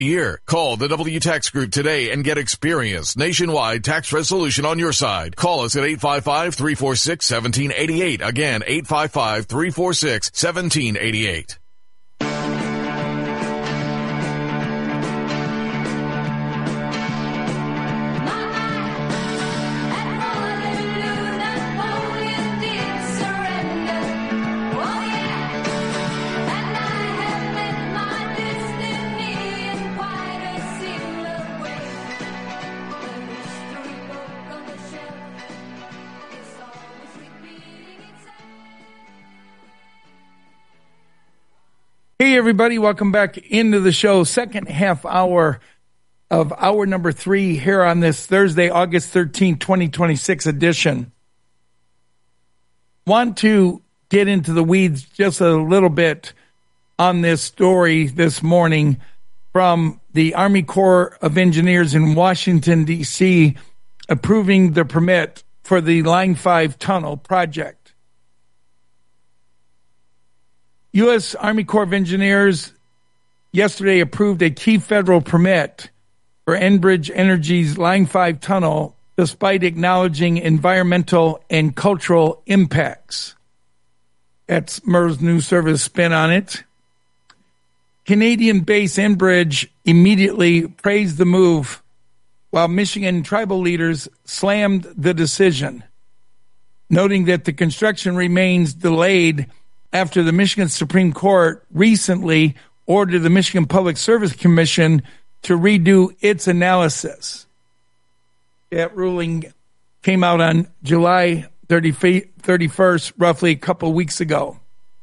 year. Call the WTax Group today and get experienced nationwide tax resolution on your side. Call us at 855-346-1788. Again, 855-346-1788. Hey, everybody. Welcome back into the show. Second half hour of hour number 3 here on this Thursday, August 13, 2026 edition. Want to get into the weeds just a little bit on this story this morning from the Army Corps of Engineers in Washington, D.C., approving the permit for the Line 5 tunnel project. U.S. Army Corps of Engineers yesterday approved a key federal permit for Enbridge Energy's Line 5 tunnel, despite acknowledging environmental and cultural impacts. That's MERS News Service spin on it. Canadian-based Enbridge immediately praised the move, while Michigan tribal leaders slammed the decision, noting that the construction remains delayed after the Michigan Supreme Court recently ordered the Michigan Public Service Commission to redo its analysis. That ruling came out on July 31st, roughly a couple of weeks ago.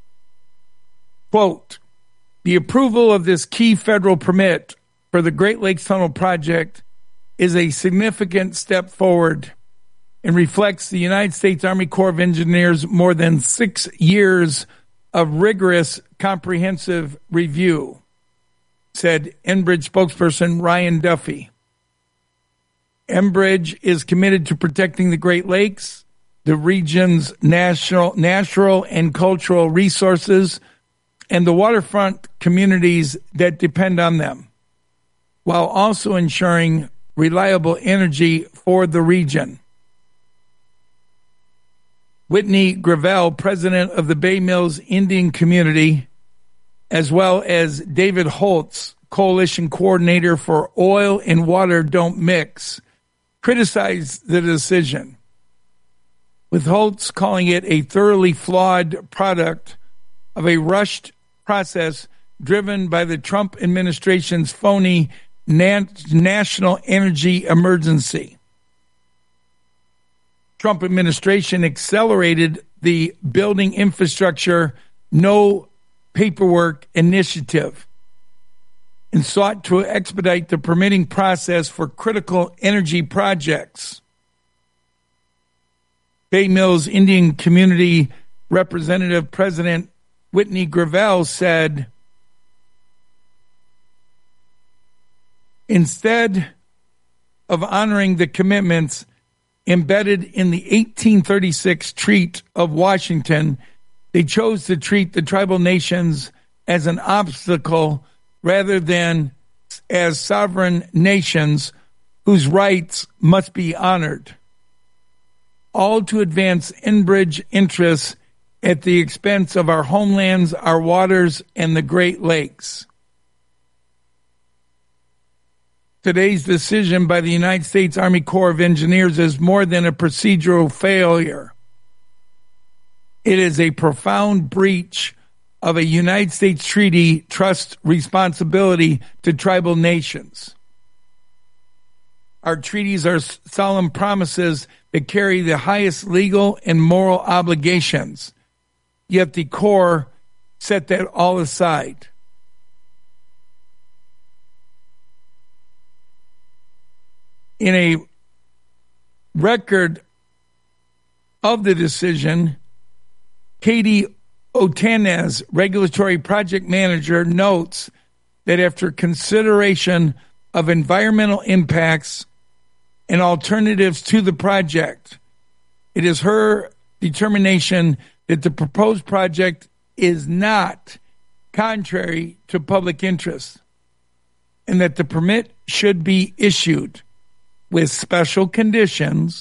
Quote, the approval of this key federal permit for the Great Lakes Tunnel project is a significant step forward and reflects the United States Army Corps of Engineers' more than 6 years of rigorous, comprehensive review, said Enbridge spokesperson Ryan Duffy. Enbridge is committed to protecting the Great Lakes, the region's natural and cultural resources, and the waterfront communities that depend on them, while also ensuring reliable energy for the region. Whitney Gravel, president of the Bay Mills Indian Community, as well as David Holtz, coalition coordinator for Oil and Water Don't Mix, criticized the decision, with Holtz calling it a thoroughly flawed product of a rushed process driven by the Trump administration's phony national energy emergency. Trump administration accelerated the building infrastructure no paperwork initiative and sought to expedite the permitting process for critical energy projects. Bay Mills Indian Community Representative President Whitney Gravel said, instead of honoring the commitments embedded in the 1836 Treaty of Washington, they chose to treat the tribal nations as an obstacle rather than as sovereign nations whose rights must be honored, all to advance Enbridge interests at the expense of our homelands, our waters, and the Great Lakes. Today's decision by the United States Army Corps of Engineers is more than a procedural failure. It is a profound breach of a United States treaty trust responsibility to tribal nations. Our treaties are solemn promises that carry the highest legal and moral obligations, yet the Corps set that all aside. In a record of the decision, Katie Otanez, regulatory project manager, notes that after consideration of environmental impacts and alternatives to the project, it is her determination that the proposed project is not contrary to public interest. and that the permit should be issued with special conditions,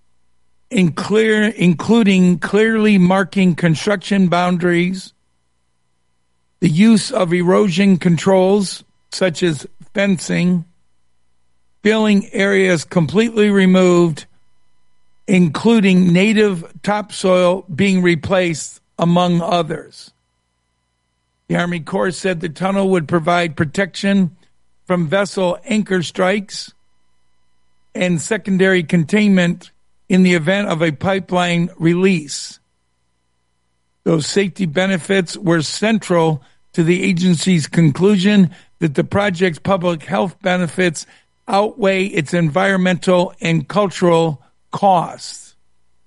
including clearly marking construction boundaries, the use of erosion controls such as fencing, filling areas completely removed, including native topsoil being replaced, among others. The Army Corps said the tunnel would provide protection from vessel anchor strikes and secondary containment in the event of a pipeline release. Those safety benefits were central to the agency's conclusion that the project's public health benefits outweigh its environmental and cultural costs.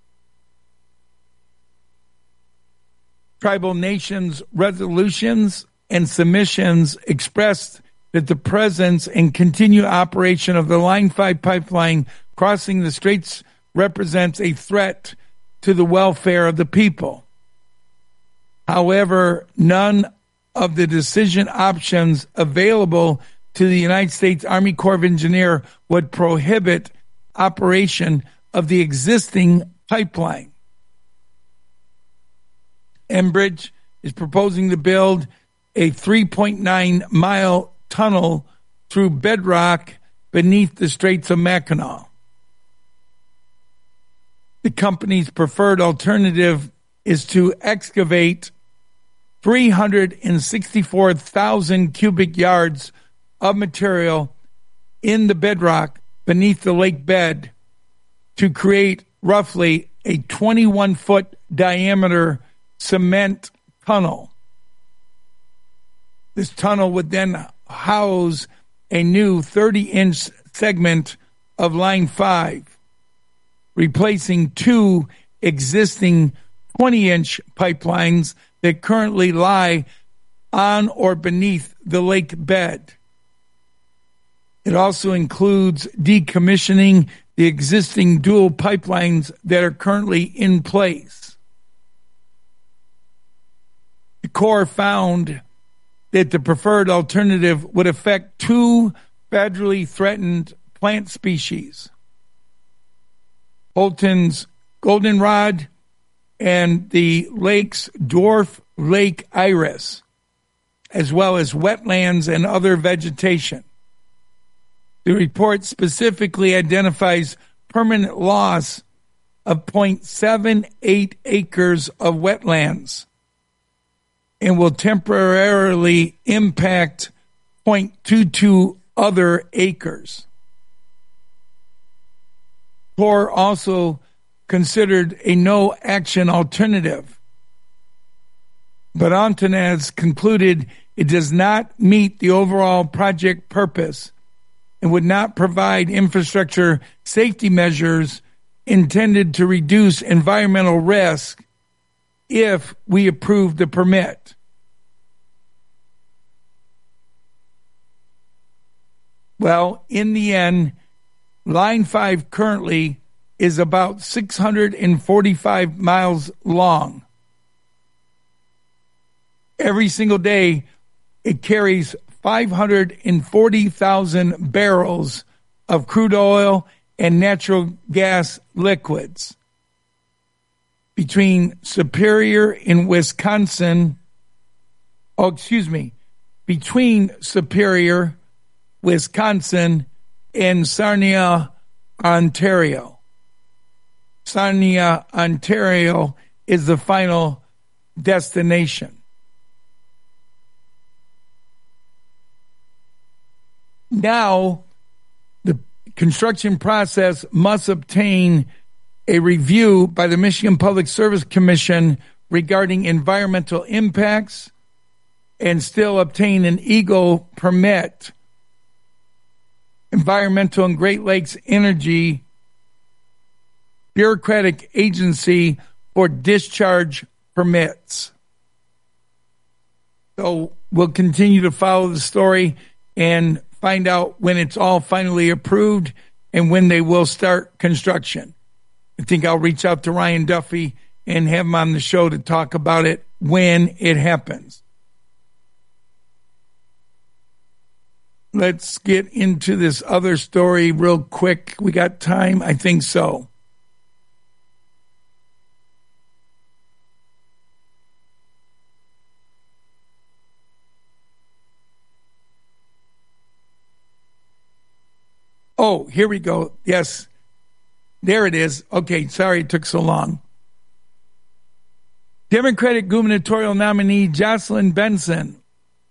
Tribal nations' resolutions and submissions expressed that the presence and continued operation of the Line 5 pipeline crossing the straits represents a threat to the welfare of the people. However, none of the decision options available to the United States Army Corps of Engineers would prohibit operation of the existing pipeline. Enbridge is proposing to build a 3.9-mile tunnel through bedrock beneath the Straits of Mackinac. The company's preferred alternative is to excavate 364,000 cubic yards of material in the bedrock beneath the lake bed to create roughly a 21-foot diameter cement tunnel. This tunnel would then house a new 30-inch segment of Line 5, replacing two existing 20-inch pipelines that currently lie on or beneath the lake bed. It also includes decommissioning the existing dual pipelines that are currently in place. The Corps found that the preferred alternative would affect two federally threatened plant species, Holton's goldenrod and the lake's dwarf lake iris, as well as wetlands and other vegetation. The report specifically identifies permanent loss of 0.78 acres of wetlands and will temporarily impact 0.22 other acres. Corps also considered a no-action alternative, but Antonez concluded it does not meet the overall project purpose and would not provide infrastructure safety measures intended to reduce environmental risk if we approve the permit. Well, in the end, Line 5 currently is about 645 miles long. Every single day, it carries 540,000 barrels of crude oil and natural gas liquids. Between Superior in Wisconsin, between Superior, Wisconsin, and Sarnia, Ontario. Sarnia, Ontario is the final destination. Now, the construction process must obtain a review by the Michigan Public Service Commission regarding environmental impacts and still obtain an EGLE permit, Environmental and Great Lakes Energy bureaucratic agency for discharge permits. So we'll continue to follow the story and find out when it's all finally approved and when they will start construction. I think I'll reach out to Ryan Duffy and have him on the show to talk about it when it happens. Let's get into this other story real quick. We got time? I think so. Oh, here we go. Yes, there it is. Okay, sorry it took so long. Democratic gubernatorial nominee Jocelyn Benson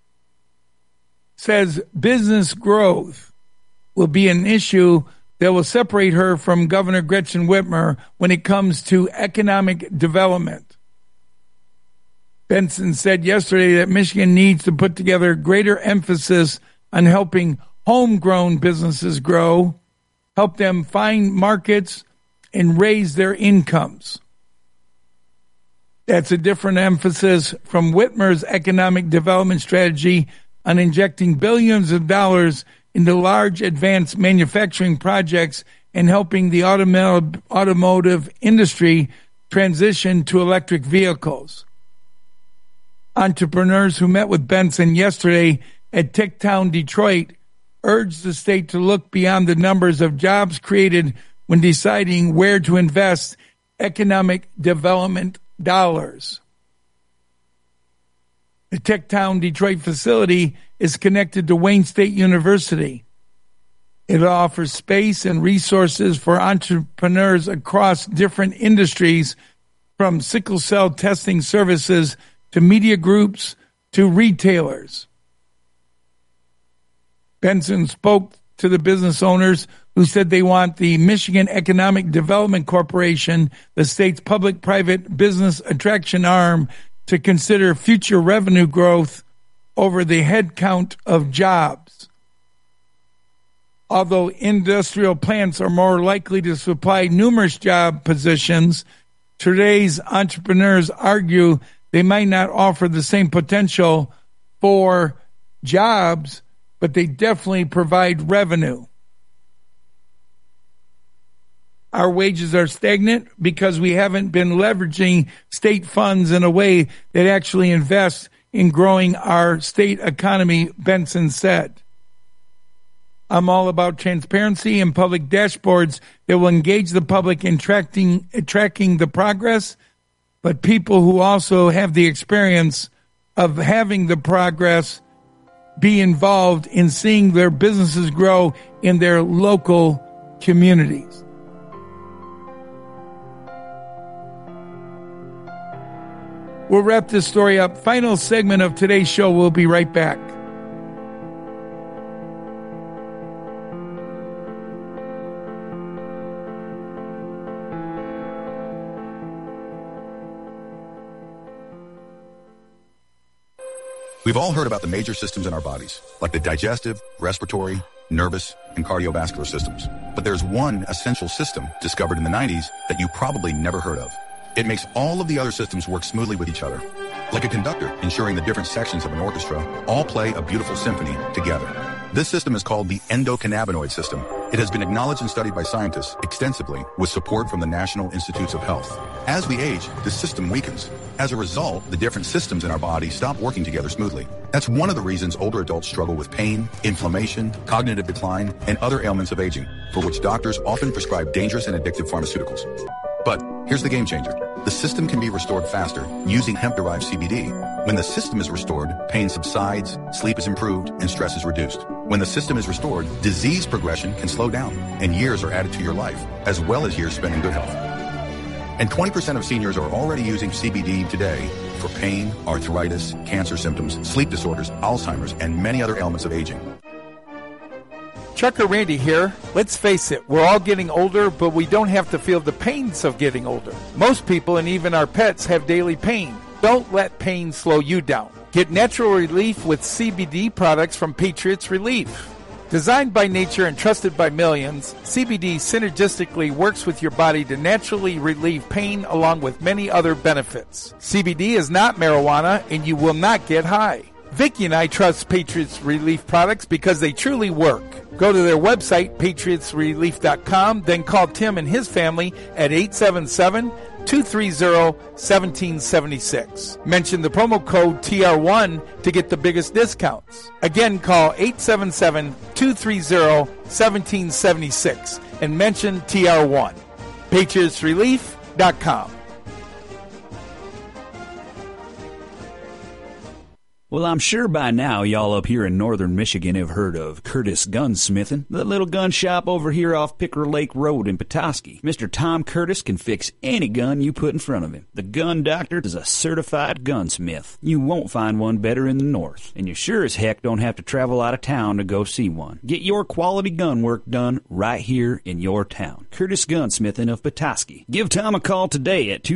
says business growth will be an issue that will separate her from Governor Gretchen Whitmer when it comes to economic development. Benson said yesterday that Michigan needs to put together greater emphasis on helping homegrown businesses grow, help them find markets, and raise their incomes. That's a different emphasis from Whitmer's economic development strategy on injecting billions of dollars into large advanced manufacturing projects and helping the automotive industry transition to electric vehicles. Entrepreneurs who met with Benson yesterday at TechTown Detroit urged the state to look beyond the numbers of jobs created when deciding where to invest economic development dollars. The TechTown Detroit facility is connected to Wayne State University. It offers space and resources for entrepreneurs across different industries, from sickle cell testing services to media groups to retailers. Benson spoke to the business owners who said they want the Michigan Economic Development Corporation, the state's public-private business attraction arm, to consider future revenue growth over the head count of jobs. Although industrial plants are more likely to supply numerous job positions, today's entrepreneurs argue they might not offer the same potential for jobs, but they definitely provide revenue. Our wages are stagnant because we haven't been leveraging state funds in a way that actually invests in growing our state economy, Benson said. I'm all about transparency and public dashboards that will engage the public in tracking the progress, but people who also have the experience of having the progress be involved in seeing their businesses grow in their local communities. We'll wrap this story up. Final segment of today's show. We'll be right back. We've all heard about the major systems in our bodies, like the digestive, respiratory, nervous, and cardiovascular systems. But there's one essential system discovered in the 90s that you probably never heard of. It makes all of the other systems work smoothly with each other, like a conductor ensuring the different sections of an orchestra all play a beautiful symphony together. This system is called the endocannabinoid system. It has been acknowledged and studied by scientists extensively with support from the National Institutes of Health. As we age, the system weakens. As a result, the different systems in our body stop working together smoothly. That's one of the reasons older adults struggle with pain, inflammation, cognitive decline, and other ailments of aging, for which doctors often prescribe dangerous and addictive pharmaceuticals. But here's the game changer. The system can be restored faster using hemp-derived CBD. When the system is restored, pain subsides, sleep is improved, and stress is reduced. When the system is restored, disease progression can slow down, and years are added to your life, as well as years spent in good health. And 20% of seniors are already using CBD today for pain, arthritis, cancer symptoms, sleep disorders, Alzheimer's, and many other ailments of aging. Trucker Randy here. Let's face it, we're all getting older, but we don't have to feel the pains of getting older. Most people and even our pets have daily pain. Don't let pain slow you down. Get natural relief with CBD products from Patriots Relief. Designed by nature and trusted by millions, CBD synergistically works with your body to naturally relieve pain along with many other benefits. CBD is not marijuana and you will not get high. Vicky and I trust Patriots Relief products because they truly work. Go to their website, patriotsrelief.com, then call Tim and his family at 877 877-230-1776. Mention the promo code TR1 to get the biggest discounts. Again, call 877-230-1776 and mention TR1. PatriotsRelief.com. Well, I'm sure by now y'all up here in northern Michigan have heard of Curtis Gunsmithing, the little gun shop over here off Picker Lake Road in Petoskey. Mr. Tom Curtis can fix any gun you put in front of him. The Gun Doctor is a certified gunsmith. You won't find one better in the north, and you sure as heck don't have to travel out of town to go see one. Get your quality gun work done right here in your town. Curtis Gunsmithing of Petoskey. Give Tom a call today at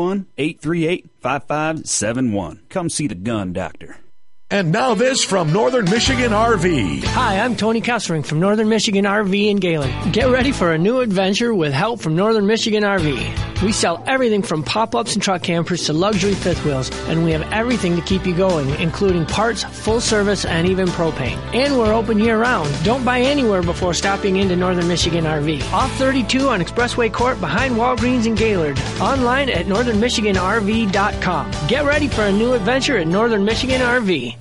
231-838-5571. Come see the Gun Doctor. And now this from Northern Michigan RV. Hi, I'm Tony Kessering from Northern Michigan RV in Gaylord. Get ready for a new adventure with help from Northern Michigan RV. We sell everything from pop-ups and truck campers to luxury fifth wheels, and we have everything to keep you going, including parts, full service, and even propane. And we're open year-round. Don't buy anywhere before stopping into Northern Michigan RV. Off 32 on Expressway Court behind Walgreens in Gaylord. Online at northernmichiganrv.com. Get ready for a new adventure at Northern Michigan RV.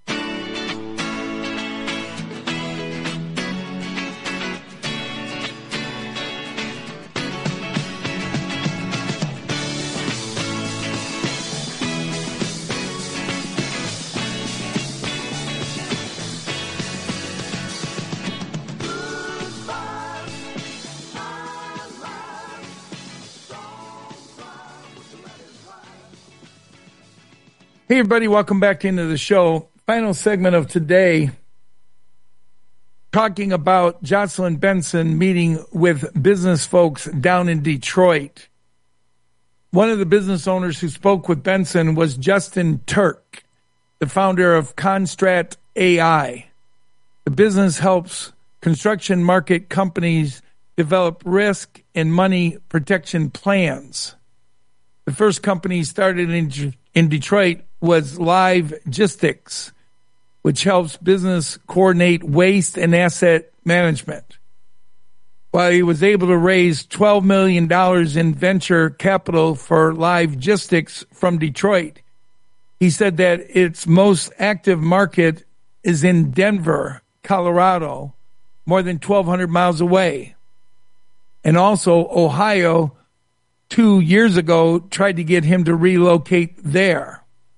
Hey, everybody, welcome back into the show. Final segment of today, talking about Jocelyn Benson meeting with business folks down in Detroit. One of the business owners who spoke with Benson was Justin Turk, the founder of Constrat AI. The business helps construction market companies develop risk and money protection plans. The first company started in Detroit was LiveGistics, which helps business coordinate waste and asset management. While he was able to raise $12 million in venture capital for LiveGistics from Detroit, he said that its most active market is in Denver, Colorado, more than 1,200 miles away. And also Ohio, 2 years ago, tried to get him to relocate there.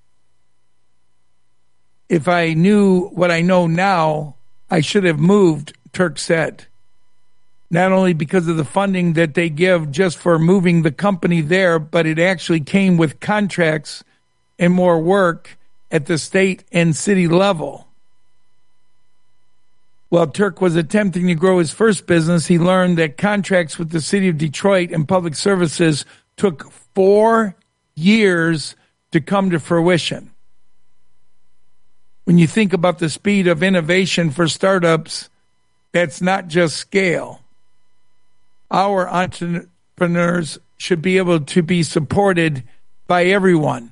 If I knew what I know now, I should have moved, Turk said. Not only because of the funding that they give just for moving the company there, but it actually came with contracts and more work at the state and city level. While Turk was attempting to grow his first business, he learned that contracts with the city of Detroit and public services took 4 years to come to fruition. When you think about the speed of innovation for startups, that's not just scale. Our entrepreneurs should be able to be supported by everyone.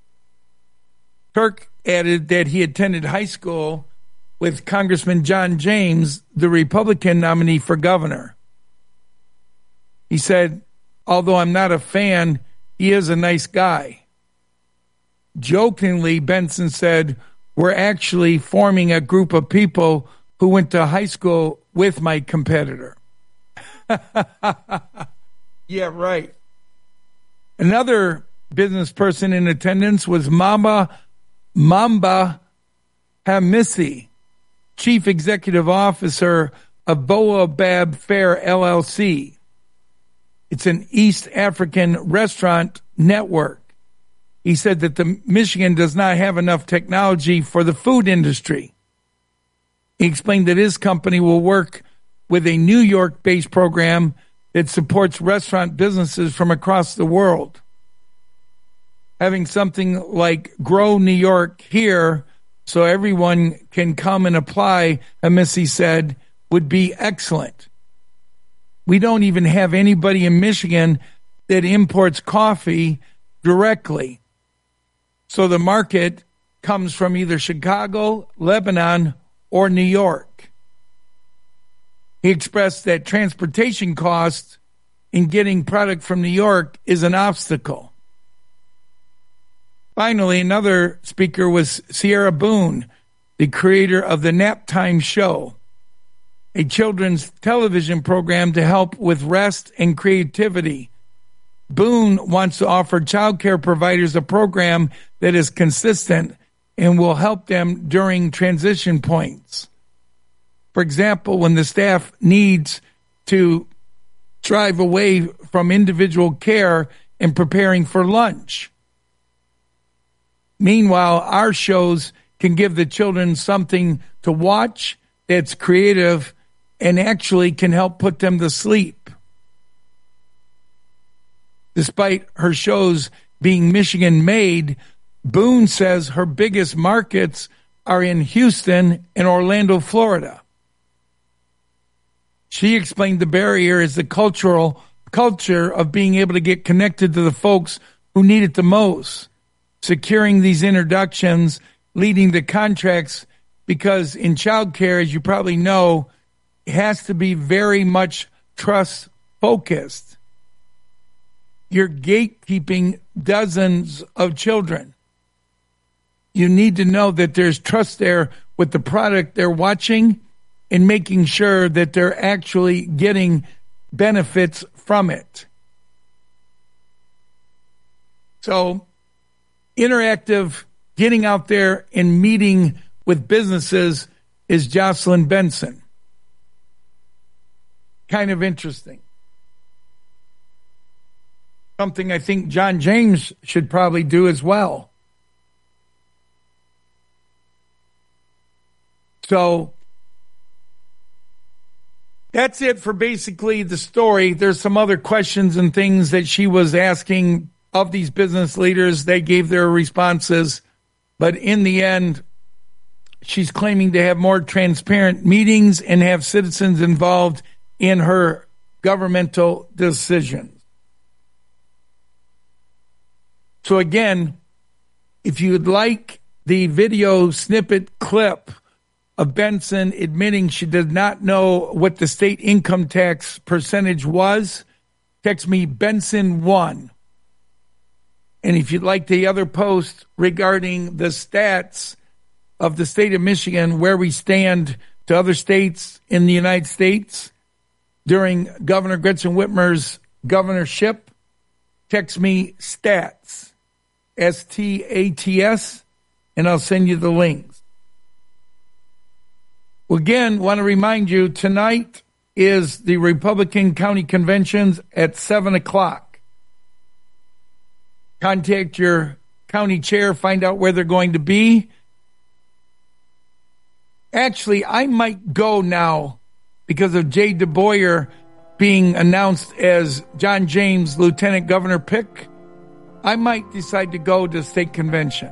Turk added that he attended high school with Congressman John James, the Republican nominee for governor. He said, although I'm not a fan, he is a nice guy. Jokingly, Benson said, we're actually forming a group of people who went to high school with my competitor. Yeah, right. Another business person in attendance was Mamba Hamisi, Chief Executive Officer of Boabab Fair LLC. It's an East African restaurant network. He said that the Michigan does not have enough technology for the food industry. He explained that his company will work with a New York-based program that supports restaurant businesses from across the world. Having something like Grow New York here so everyone can come and apply, Hamisi said, would be excellent. We don't even have anybody in Michigan that imports coffee directly. So the market comes from either Chicago, Lebanon, or New York. He expressed that transportation costs in getting product from New York is an obstacle. Finally, another speaker was Sierra Boone, the creator of the Nap Time Show, a children's television program to help with rest and creativity. Boone wants to offer child care providers a program that is consistent and will help them during transition points. For example, when the staff needs to drive away from individual care and preparing for lunch. Meanwhile, our shows can give the children something to watch that's creative and actually can help put them to sleep. Despite her shows being Michigan-made, Boone says her biggest markets are in Houston and Orlando, Florida. She explained the barrier is the culture of being able to get connected to the folks who need it the most, securing these introductions, leading to contracts, because in childcare, as you probably know, it has to be very much trust-focused. You're gatekeeping dozens of children. You need to know that there's trust there with the product they're watching and making sure that they're actually getting benefits from it. So, interactive, getting out there and meeting with businesses is Jocelyn Benson. Kind of interesting. Something I think John James should probably do as well. So, that's it for basically the story. There's some other questions and things that she was asking of these business leaders. They gave their responses. But in the end, she's claiming to have more transparent meetings and have citizens involved in her governmental decisions. So again, if you would like the video snippet clip of Benson admitting she did not know what the state income tax percentage was, text me Benson1. And if you'd like the other post regarding the stats of the state of Michigan, where we stand to other states in the United States during Governor Gretchen Whitmer's governorship, text me STATS, STATS, and I'll send you the links. Well, again, want to remind you, tonight is the Republican County Conventions at 7 o'clock. Contact your county chair, find out where they're going to be. Actually, I might go now because of Jay DeBoyer being announced as John James Lieutenant Governor pick. I might decide to go to state convention.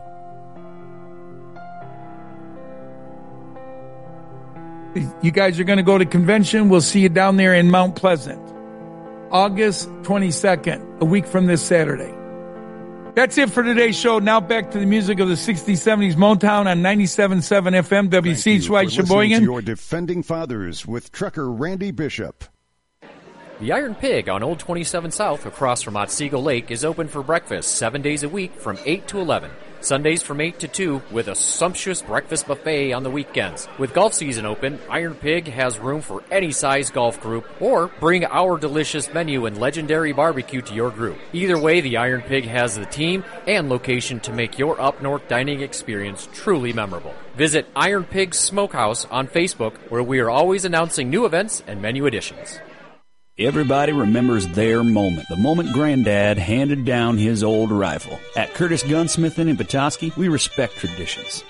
You guys are going to go to convention. We'll see you down there in Mount Pleasant. August 22nd, a week from this Saturday. That's it for today's show. Now back to the music of the 60s, 70s Motown on 97.7 FM WCHY Sheboygan. To your Defending Fathers with trucker Randy Bishop. The Iron Pig on Old 27 South across from Otsego Lake is open for breakfast 7 days a week from 8 to 11. Sundays from 8 to 2 with a sumptuous breakfast buffet on the weekends. With golf season open, Iron Pig has room for any size golf group, or bring our delicious menu and legendary barbecue to your group. Either way, the Iron Pig has the team and location to make your up-north dining experience truly memorable. Visit Iron Pig Smokehouse on Facebook, where we are always announcing new events and menu additions. Everybody remembers their moment, the moment Granddad handed down his old rifle. At Curtis Gunsmithing in Petoskey, we respect traditions.